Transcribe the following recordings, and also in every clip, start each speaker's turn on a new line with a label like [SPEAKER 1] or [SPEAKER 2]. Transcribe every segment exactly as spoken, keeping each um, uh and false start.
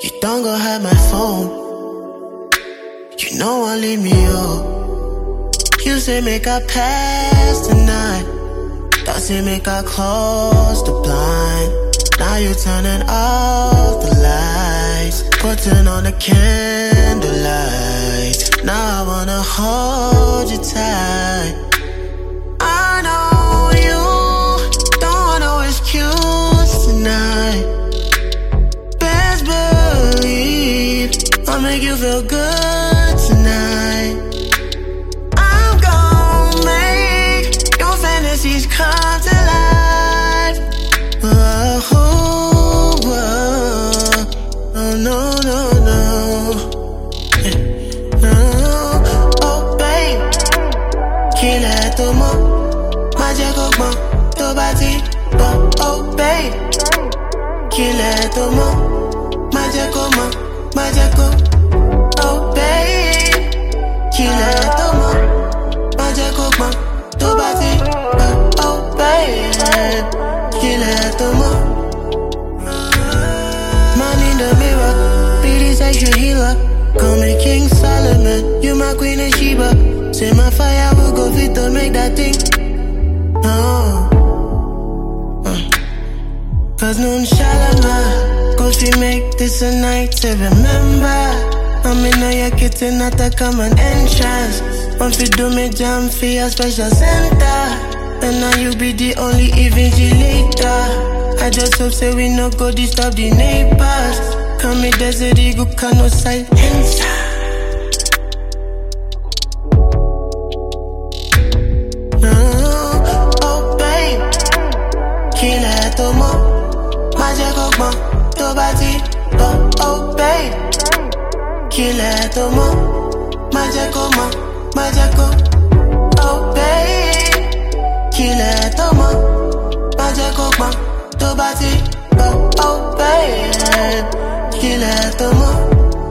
[SPEAKER 1] You don't go have my phone. You know won't leave me up. You say make I pass tonight. That say make I close the blind. Now you turning off the lights, putting on the candlelight. Now I wanna hold you tight. I know you don't want no excuse tonight. Best believe I'll make you feel good tonight. I'm gon' make your fantasies come to life. Oh, oh, oh, oh no, no, no. No, oh babe, kile tomo, maje kokmo, to bati, oh, oh babe, kile tomo, maje komo, maje ko, oh babe, kile tomo, maje kokmo, to bati, oh, oh babe, kile tomo. Man in the mirror, be the sexual healer. Call me King Solomon, you my Queen of Sheba. Say my fire will go fit to make that thing. Oh, uh. Cause noon shalama, cause we make this a night to remember. I'm in your kitchen at the common entrance. Once we do me jam for your special center. And now you be the only invigilator. I just hope say we no go disturb the neighbors. Come me desert eagle can no silence. No, oh babe, kile tomo, maje kokmo, to bati, oh oh babe, kile tomo, maje komo, maje ko, oh babe, kile tomo, maje kokmo, to bati, oh oh babe. Kile tomo.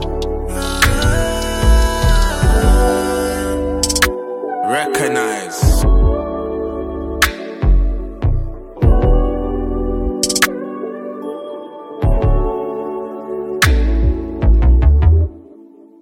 [SPEAKER 2] Recognize.